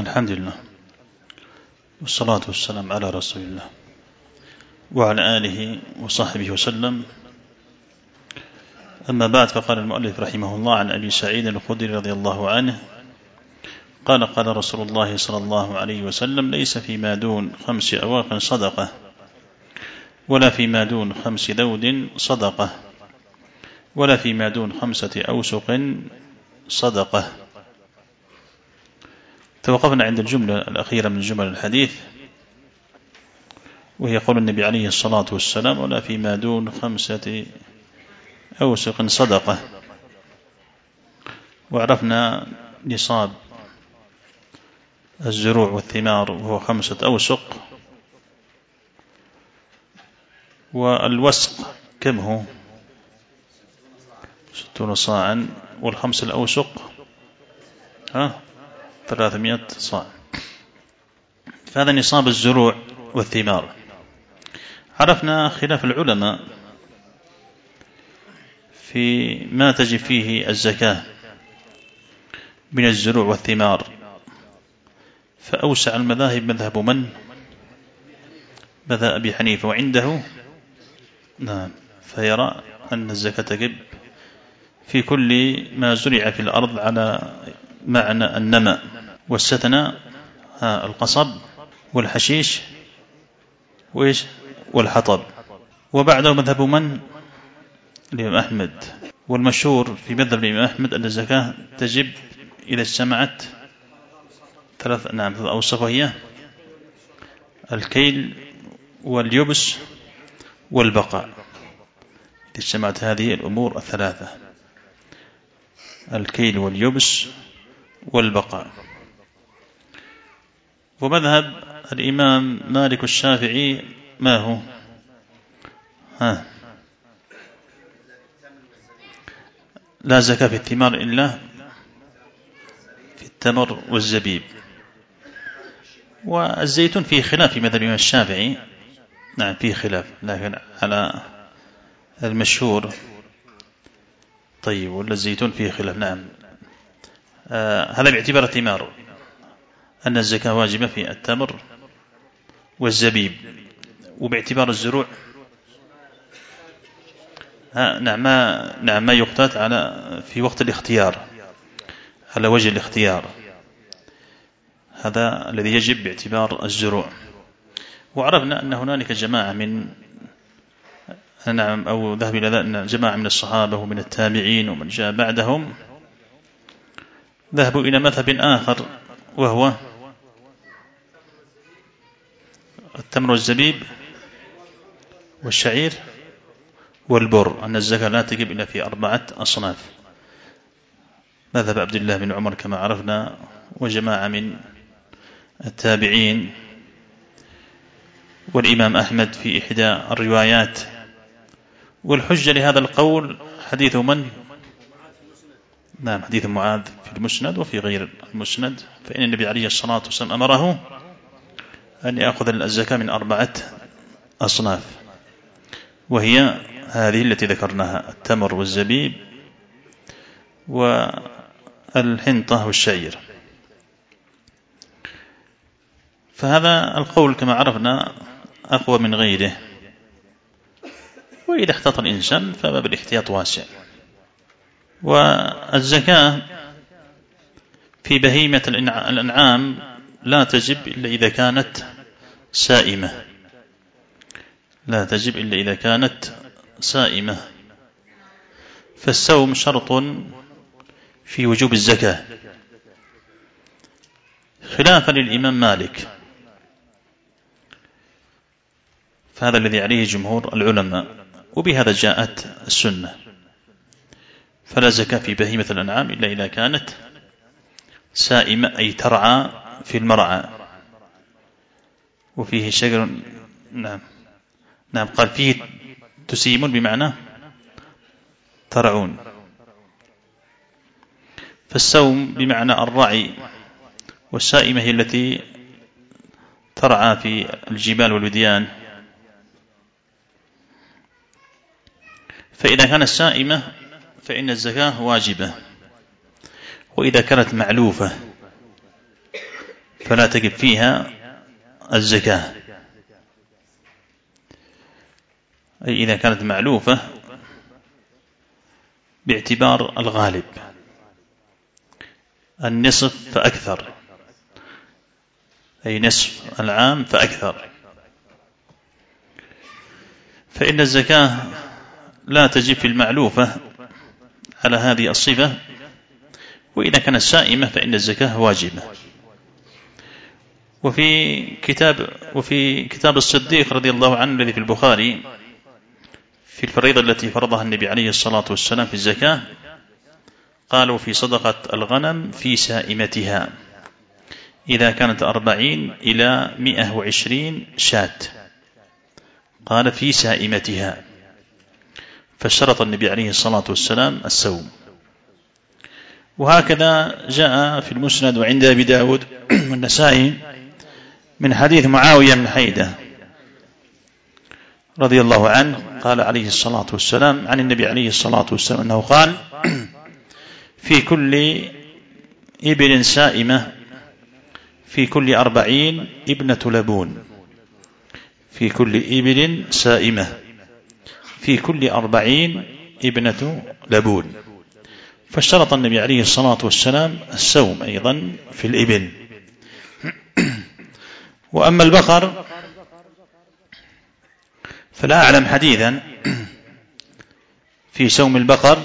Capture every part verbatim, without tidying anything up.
الحمد لله والصلاة والسلام على رسول الله وعلى آله وصحبه وسلم. أما بعد، فقال المؤلف رحمه الله عن أبي سعيد الخدري رضي الله عنه قال قال رسول الله صلى الله عليه وسلم: ليس فيما دون خمس أواق صدقة ولا فيما دون خمس ذود صدقة ولا فيما دون خمسة أوسق صدقة. توقفنا عند الجملة الأخيرة من جمل الحديث، وهي قول النبي عليه الصلاة والسلام: ولا فيما دون خمسة أوسق صدقة. وعرفنا نصاب الزروع والثمار وهو خمسة أوسق، والوسق كم هو؟ ستون صاعا، والخمس الأوسق ها ثلاثمائة صاع. فهذا نصاب الزروع والثمار. عرفنا خلاف العلماء في ما تجب فيه الزكاة من الزروع والثمار، فأوسع المذاهب مذهب من؟ مذهب أبي حنيفة، وعنده نعم فيرى أن الزكاة تجب في كل ما زرع في الأرض على معنى النماء، واستثنى القصب والحشيش وإيش والحطب. وبعده مذهب من؟ الإمام أحمد. والمشهور في مذهب الإمام أحمد أن الزكاة تجب إذا اجتمعت ثلاث نعم ثلاث أوصاف، وهي الكيل واليبس والبقاء. إذا اجتمعت هذه الأمور الثلاثة، الكيل واليبس والبقاء. ومذهب الإمام مالك الشافعي ما هو؟ ها لا زكاة في الثمار إلا في التمر والزبيب. والزيتون فيه خلاف في مذهب الإمام الشافعي، نعم فيه خلاف، لكن على المشهور طيب ولا الزيتون فيه خلاف. نعم آه هذا باعتبار الثمار أن الزكاة واجبة في التمر والزبيب. وباعتبار الزروع نعم ما نعم ما يقتات على في وقت الاختيار على وجه الاختيار، هذا الذي يجب باعتبار الزروع. وعرفنا أن هنالك جماعة من نعم أو ذهب إلى ذلك جماعة من الصحابة ومن التابعين ومن جاء بعدهم ذهبوا إلى مذهب آخر، وهو التمر والزبيب والشعير والبر، أن الزكاة لا تجب إلا في أربعة أصناف. مذهب عبد الله بن عمر كما عرفنا، وجماعة من التابعين، والإمام أحمد في إحدى الروايات. والحجة لهذا القول حديث من؟ نعم حديث معاذ في المسند وفي غير المسند، فإن النبي عليه الصلاة والسلام أمره أن يأخذ الزكاة من أربعة أصناف، وهي هذه التي ذكرناها: التمر والزبيب والحنطة والشعير. فهذا القول كما عرفنا أقوى من غيره، وإذا احتاط الإنسان فباب الاحتياط واسع. والزكاة في بهيمة الأنعام لا تجب إلا إذا كانت سائمة، لا تجب إلا إذا كانت سائمة. فالصوم شرط في وجوب الزكاة، خلافا للإمام مالك، فهذا الذي عليه جمهور العلماء، وبهذا جاءت السنة. فلا زكاة في بهيمة الأنعام إلا إذا كانت سائمة، أي ترعى في المرعى. وفيه شجر نعم نعم قال فيه تسيمون بمعنى ترعون. فالسوم بمعنى الرعي، والسائمة هي التي ترعى في الجبال والوديان. فإذا كانت سائمة فإن الزكاة واجبة، وإذا كانت معلوفة فلا تجب فيها الزكاة، أي إذا كانت معلوفة باعتبار الغالب النصف فأكثر، أي نصف العام فأكثر، فإن الزكاة لا تجب في المعلوفة على هذه الصفة، وإذا كانت سائمة فإن الزكاة واجبة. وفي كتاب وفي كتاب الصديق رضي الله عنه الذي في البخاري في الفريضة التي فرضها النبي عليه الصلاة والسلام في الزكاة، قالوا في صدقة الغنم في سائمتها إذا كانت أربعين إلى مئة وعشرين شاة، قال في سائمتها، فاشترط النبي عليه الصلاة والسلام السوم. وهكذا جاء في المسند وعند أبي داود والنسائي من حديث معاوية بن حيدة رضي الله عنه قال عليه الصلاة والسلام عن النبي عليه الصلاة والسلام أنه قال: في كل إبل سائمة في كل أربعين ابنة لبون، في كل إبل سائمة في كل أربعين ابنة لبون. فاشترط النبي عليه الصلاة والسلام السوم أيضا في الإبل. وأما البقر فلا أعلم حديثا في سوم البقر،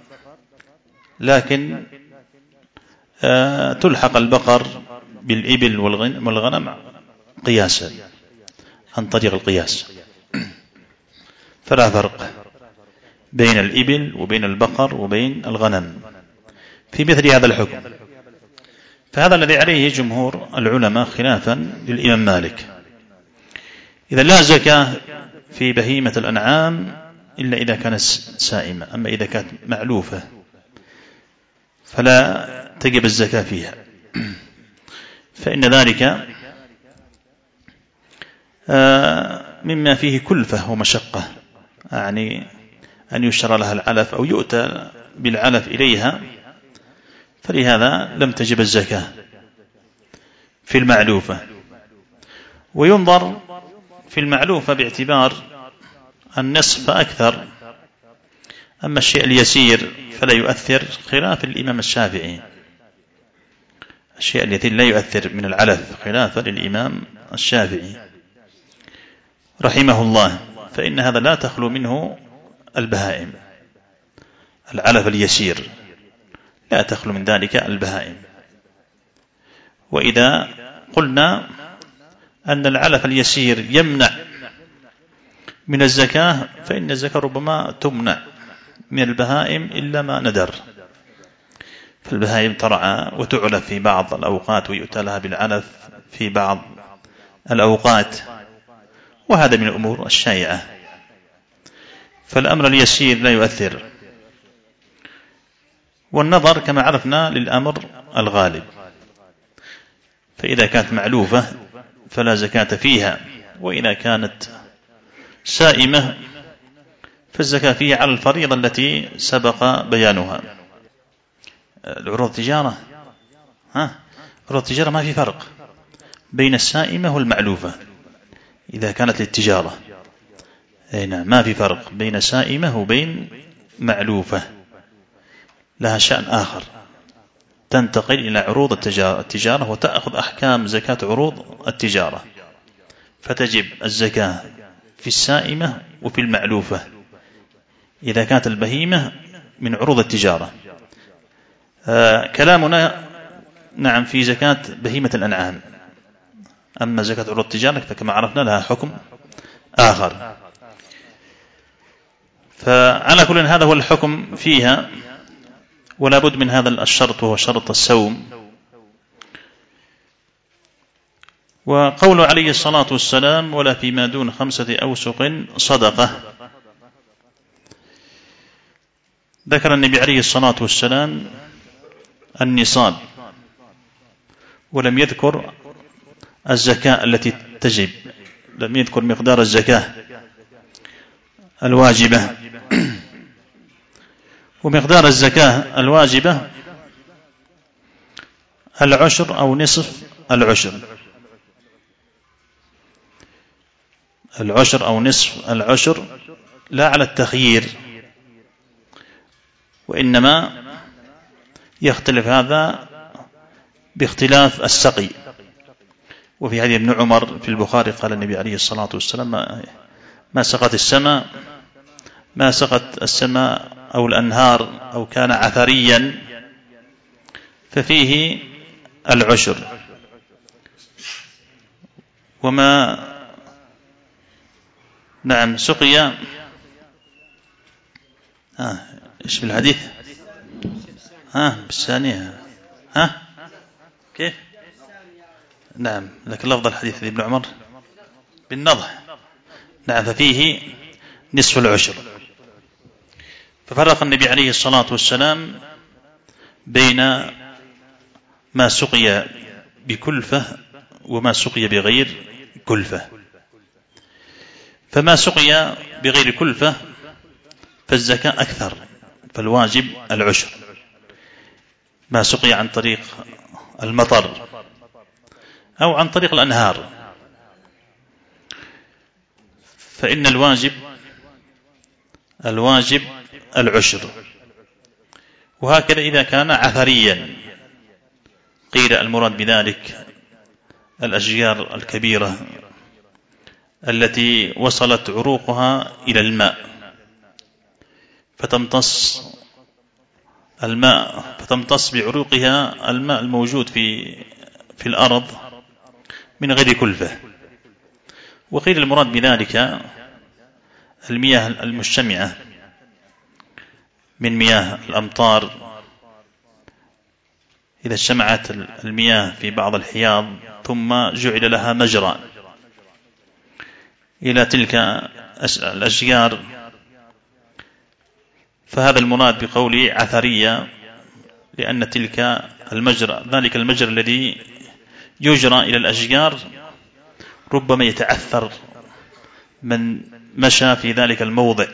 لكن آه تلحق البقر بالإبل والغنم قياسا عن طريق القياس، فلا فرق بين الإبل وبين البقر وبين الغنم في مثل هذا الحكم. فهذا الذي عليه جمهور العلماء خلافا للإمام مالك. إذا لا زكاة في بهيمة الأنعام إلا إذا كانت سائمة، أما إذا كانت معلوفة فلا تجب الزكاة فيها، فإن ذلك مما فيه كلفة ومشقة، يعني أن يشترى لها العلف أو يؤتى بالعلف إليها، فلهذا لم تجب الزكاة في المعلوفة. وينظر في المعلوفة باعتبار النصف فأكثر، أما الشيء اليسير فلا يؤثر، خلاف الإمام الشافعي. الشيء الذي لا يؤثر من العلف خلافا للإمام الشافعي رحمه الله، فإن هذا لا تخلو منه البهائم. العلف اليسير لا تخلو من ذلك البهائم. وإذا قلنا أن العلف اليسير يمنع من الزكاة، فإن الزكاة ربما تمنع من البهائم إلا ما ندر، فالبهائم ترعى وتعلف في بعض الأوقات ويؤتى لها بالعلف في بعض الأوقات، وهذا من الأمور الشائعة، فالأمر اليسير لا يؤثر. والنظر كما عرفنا للأمر الغالب، فإذا كانت معلوفة فلا زكاة فيها، وإذا كانت سائمة فالزكاة فيها على الفريضة التي سبق بيانها. العروض التجارة ها عروض التجارة ما في فرق بين السائمة والمعلوفة إذا كانت للتجارة، نعم ما في فرق بين سائمة وبين معلوفة، لها شأن آخر، تنتقل إلى عروض التجارة وتأخذ أحكام زكاة عروض التجارة، فتجب الزكاة في السائمة وفي المعلوفة إذا كانت البهيمة من عروض التجارة. آه كلامنا نعم في زكاة بهيمة الأنعام، أما زكاة عروض التجارة فكما عرفنا لها حكم آخر. فعلى كل هذا هو الحكم فيها، ولا بد من هذا الشرط وهو شرط السوم. وقول عليه الصلاة والسلام: ولا فيما دون خمسة أوسق صدقة، ذكر النبي عليه الصلاة والسلام النصاب، ولم يذكر الزكاة التي تجب، لم يذكر مقدار الزكاة الواجبة. ومقدار الزكاة الواجبة العشر أو نصف العشر، العشر أو نصف العشر، لا على التخيير، وإنما يختلف هذا باختلاف السقي. وفي حديث ابن عمر في البخاري قال النبي عليه الصلاة والسلام: ما سقت السماء ما سقت السماء أو الأنهار أو كان عثريا ففيه العشر، وما نعم سقي ها ايش بالحديث ها بالثانية ها كيف نعم، لكن لفظ الحديث ابن عمر بالنضح. نعم، ففيه نصف العشر. ففرق النبي عليه الصلاة والسلام بين ما سقي بكلفة وما سقي بغير كلفة. فما سقي بغير كلفة فالزكاة أكثر، فالواجب العشر. ما سقي عن طريق المطر أو عن طريق الأنهار فإن الواجب الواجب العشر. وهكذا إذا كان عثريا قيل المراد بذلك الأشجار الكبيرة التي وصلت عروقها إلى الماء فتمتص الماء فتمتص بعروقها الماء الموجود في في الأرض من غير كلفة. وقيل المراد بذلك المياه المجتمعة من مياه الأمطار، إذا اجتمعت المياه في بعض الحياض ثم جعل لها مجرى إلى تلك الأشجار، فهذا المراد بقول عثرية، لأن تلك المجرى ذلك المجرى الذي يجرى إلى الأشجار ربما يتعثر من مشى في ذلك الموضع،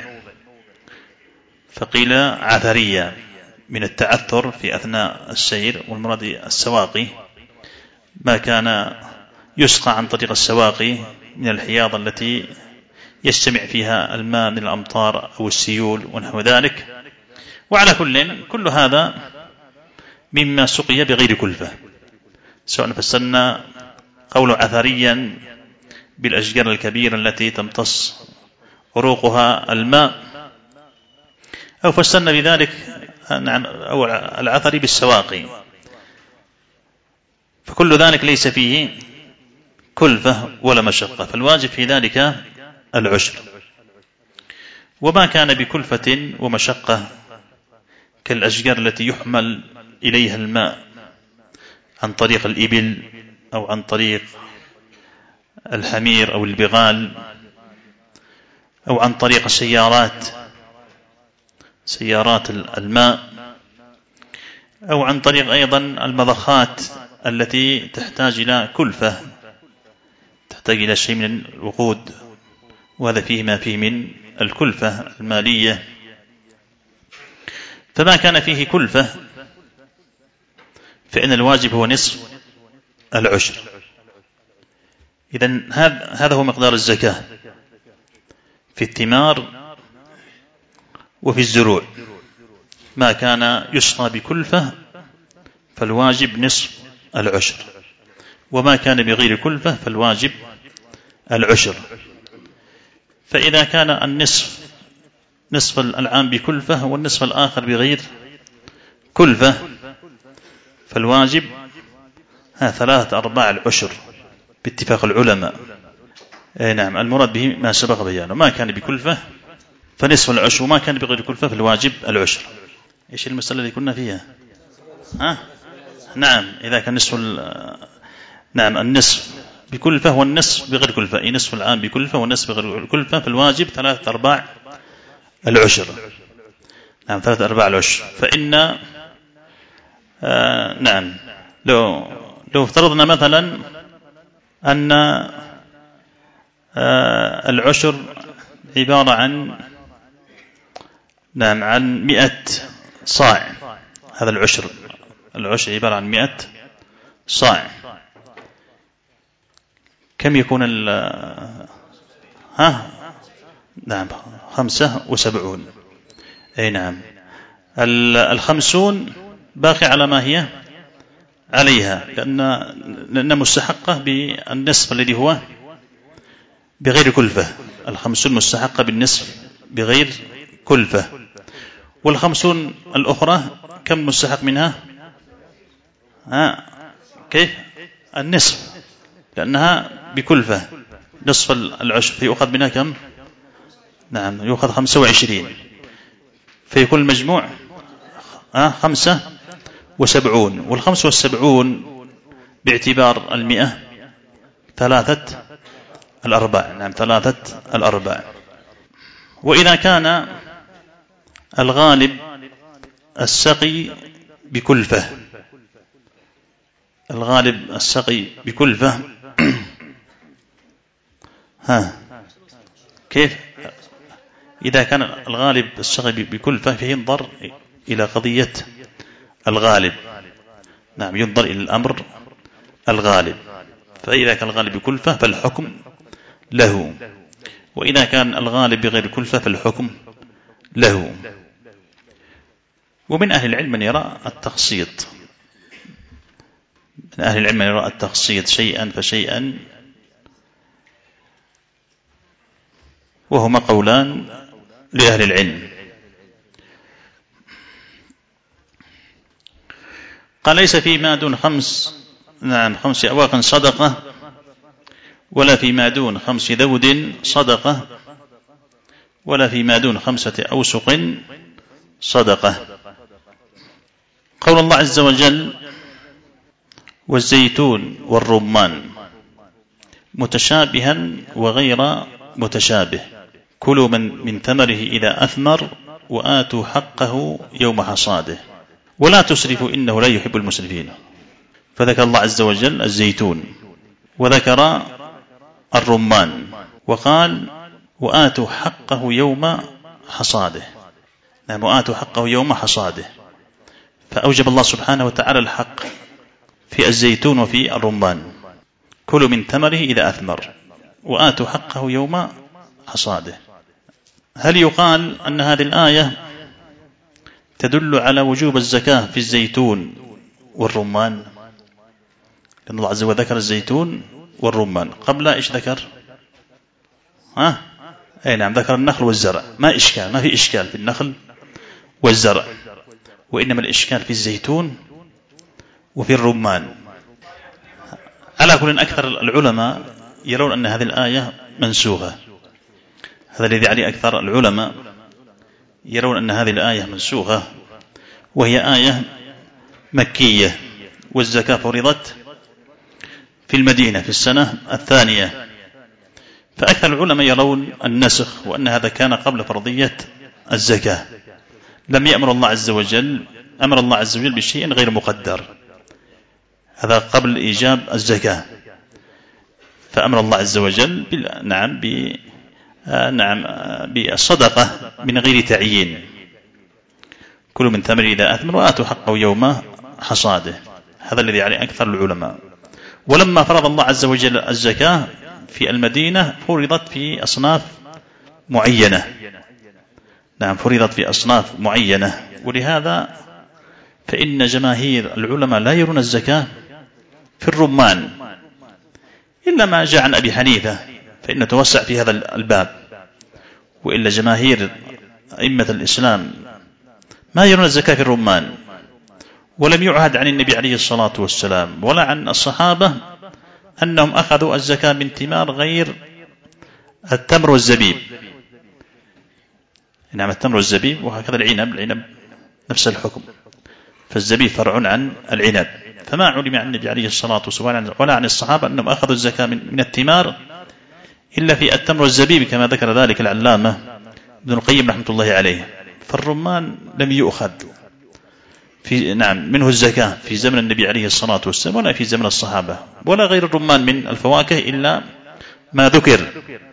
فقيل عثرية من التعثر في أثناء السير. والمراد السواقي ما كان يسقى عن طريق السواقي من الحياض التي يجتمع فيها الماء من الأمطار أو السيول ونحو ذلك. وعلى كل كل هذا مما سقي بغير كلفة، سواء فسرنا قول عثريا بالأشجار الكبيرة التي تمتص عروقها الماء، أو فسرنا بذلك أو العثري بالسواقي، فكل ذلك ليس فيه كلفة ولا مشقة، فالواجب في ذلك العشر. وما كان بكلفة ومشقة كالأشجار التي يحمل إليها الماء عن طريق الإبل أو عن طريق الحمير أو البغال أو عن طريق السيارات سيارات الماء، أو عن طريق أيضا المضخات التي تحتاج إلى كلفة، تحتاج إلى شيء من الوقود، وهذا فيه ما فيه من الكلفة المالية. فما كان فيه كلفة فإن الواجب هو نصف العشر. إذن هذا هو مقدار الزكاة في الثمار وفي الزروع. ما كان يسقى بكلفة فالواجب نصف العشر، وما كان بغير كلفة فالواجب العشر. فإذا كان النصف نصف العام بكلفة والنصف الآخر بغير كلفة فالواجب ها ثلاثة أرباع العشر باتفاق العلماء. أي نعم، المراد به ما سبق بيانه، ما كان بكلفة فنصف العشر، وما كان بغير كلفة فالواجب العشر. إيش المسألة اللي كنا فيها؟ ها؟ نعم، إذا كان نصف نعم النصف بكلفة والنصف بغير كلفة، أي نصف العام بكلفة والنصف بغير كلفة فالواجب ثلاثة أرباع العشر. نعم، ثلاثة أرباع العشر. فإن آه نعم لو لو افترضنا مثلا أن آه العشر عبارة عن نعم عن مئة صاع، هذا العشر العشر عبارة عن مئة صاع، كم يكون ال ها نعم خمسة وسبعون. أي نعم. الخمسون باقي على ما هي عليها، لأن لأن مستحقة بالنصف الذي هو بغير كلفة. الخمسون مستحقة بالنصف بغير كلفة، والخمسون الأخرى كم مستحق منها؟ ها كيف؟ النصف، لأنها بكلفة نصف العشر، فيؤخذ منها كم؟ نعم يؤخذ خمسة وعشرين، فيكون المجموع ها خمسة وسبعون. والخمسة والسبعون باعتبار المئة ثلاثة الأرباع. نعم ثلاثة الأرباع. وإذا كان الغالب السقي بكلفة، الغالب السقي بكلفة ها كيف؟ إذا كان الغالب السقي بكلفة فينظر إلى قضية الغالب. نعم ينظر إلى الأمر الغالب، فإذا كان الغالب بكلفة فالحكم له، وإذا كان الغالب بغير كلفة فالحكم له. ومن أهل العلم من يرى التخصيص، من أهل العلم من يرى التخصيص شيئا فشيئا، وهما قولان لأهل العلم. قال ليس فيما دون خمس نعم خمس أواق صدقة، ولا فيما دون خمس ذود صدقة، ولا فيما دون خمسة أوسق صدقة. قول الله عز وجل والزيتون والرمان متشابها وغير متشابه، كلوا من, من ثمره إذا أثمر وآتوا حقه يوم حصاده ولا تسرفوا إنه لا يحب المسرفين. فذكر الله عز وجل الزيتون وذكر الرمان وقال وآتوا حقه يوم حصاده. نعم وآتوا حقه يوم حصاده، فأوجب الله سبحانه وتعالى الحق في الزيتون وفي الرمان، كلوا من ثمره إذا أثمر وآتوا حقه يوم حصاده. هل يقال أن هذه الآية تدل على وجوب الزكاة في الزيتون والرمان؟ لأن الله عز وجل ذكر الزيتون والرمان قبل إيش ذكر؟ ها؟ أي نعم ذكر النخل والزرع. ما إشكال، ما في إشكال في النخل والزرع، وإنما الإشكال في الزيتون وفي الرمان. على كل أكثر العلماء يرون أن هذه الآية منسوخة. هذا الذي عليه أكثر العلماء، يرون أن هذه الآية منسوخة، وهي آية مكية، والزكاة فرضت في المدينة في السنة الثانية. فأكثر العلماء يرون النسخ، وأن هذا كان قبل فرضية الزكاة. لم يأمر الله عز وجل أمر الله عز وجل بشيء غير مقدر، هذا قبل إيجاب الزكاة. فأمر الله عز وجل نعم ب نعم بالصدقة من غير تعيين، كلوا من ثمره إذا أثمر وآتوا حقه يوم حصاده. هذا الذي عليه أكثر العلماء. ولما فرض الله عز وجل الزكاة في المدينة فرضت في أصناف معينة. نعم فرضت في أصناف معينة، ولهذا فإن جماهير العلماء لا يرون الزكاة في الرمان إلا ما جاء عن أبي حنيفة، فإنه توسع في هذا الباب. وإلا جماهير أئمة الإسلام ما يرون الزكاة في الرمان، ولم يعهد عن النبي عليه الصلاة والسلام ولا عن الصحابة أنهم أخذوا الزكاة من ثمار غير التمر والزبيب. نعم التمر والزبيب، وهكذا العنب، العنب نفس الحكم، فالزبيب فرع عن العنب. فما علم عن النبي عليه الصلاة والسلام ولا عن الصحابة أنهم أخذوا الزكاة من الثمار إلا في التمر والزبيب، كما ذكر ذلك العلامة ابن القيم رحمة الله عليه. فالرمان لم يؤخذ في نعم منه الزكاة في زمن النبي عليه الصلاة والسلام ولا في زمن الصحابة، ولا غير الرمان من الفواكه إلا ما ذكر.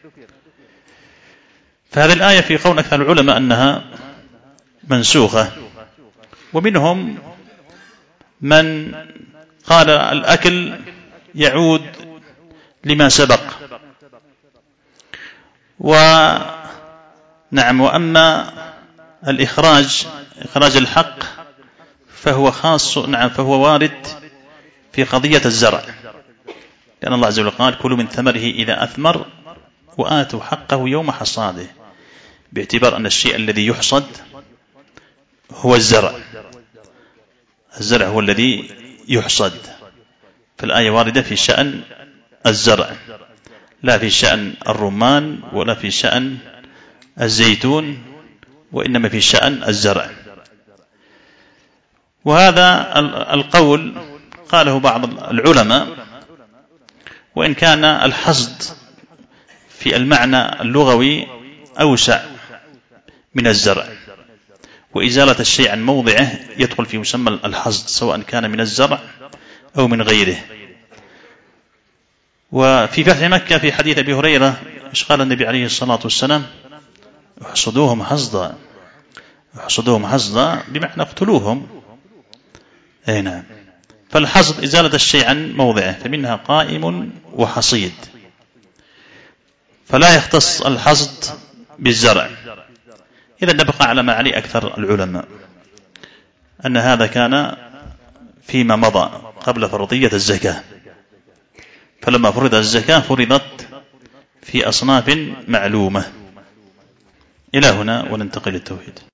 فهذه الآية في قول أكثر العلماء أنها منسوخة. ومنهم من قال الأكل يعود لما سبق. ونعم، وأما الإخراج إخراج الحق فهو خاص، نعم، فهو وارد في قضية الزرع، لأن الله عز وجل قال: كلوا من ثمره إذا أثمر وآتوا حقه يوم حصاده، باعتبار أن الشيء الذي يحصد هو الزرع، الزرع هو الذي يحصد. فالآية واردة في شأن الزرع، لا في شأن الرمان ولا في شأن الزيتون، وإنما في شأن الزرع. وهذا القول قاله بعض العلماء، وإن كان الحصد في المعنى اللغوي أوسع من الزرع، وإزالة الشيء عن موضعه يدخل في مسمى الحصد، سواء كان من الزرع أو من غيره. وفي فتح مكة في حديث أبي هريرة إيش قال النبي عليه الصلاة والسلام: احصدوهم حصدا، احصدوهم حصدا بمعنى اقتلوهم. أي نعم. فالحصد إزالة الشيء عن موضعه، فمنها قائم وحصيد، فلا يختص الحصد بالزرع. إذا نبقى على ما عليه أكثر العلماء، أن هذا كان فيما مضى قبل فرضية الزكاة، فلما فرض الزكاة فرضت في أصناف معلومة. إلى هنا وننتقل للتوحيد.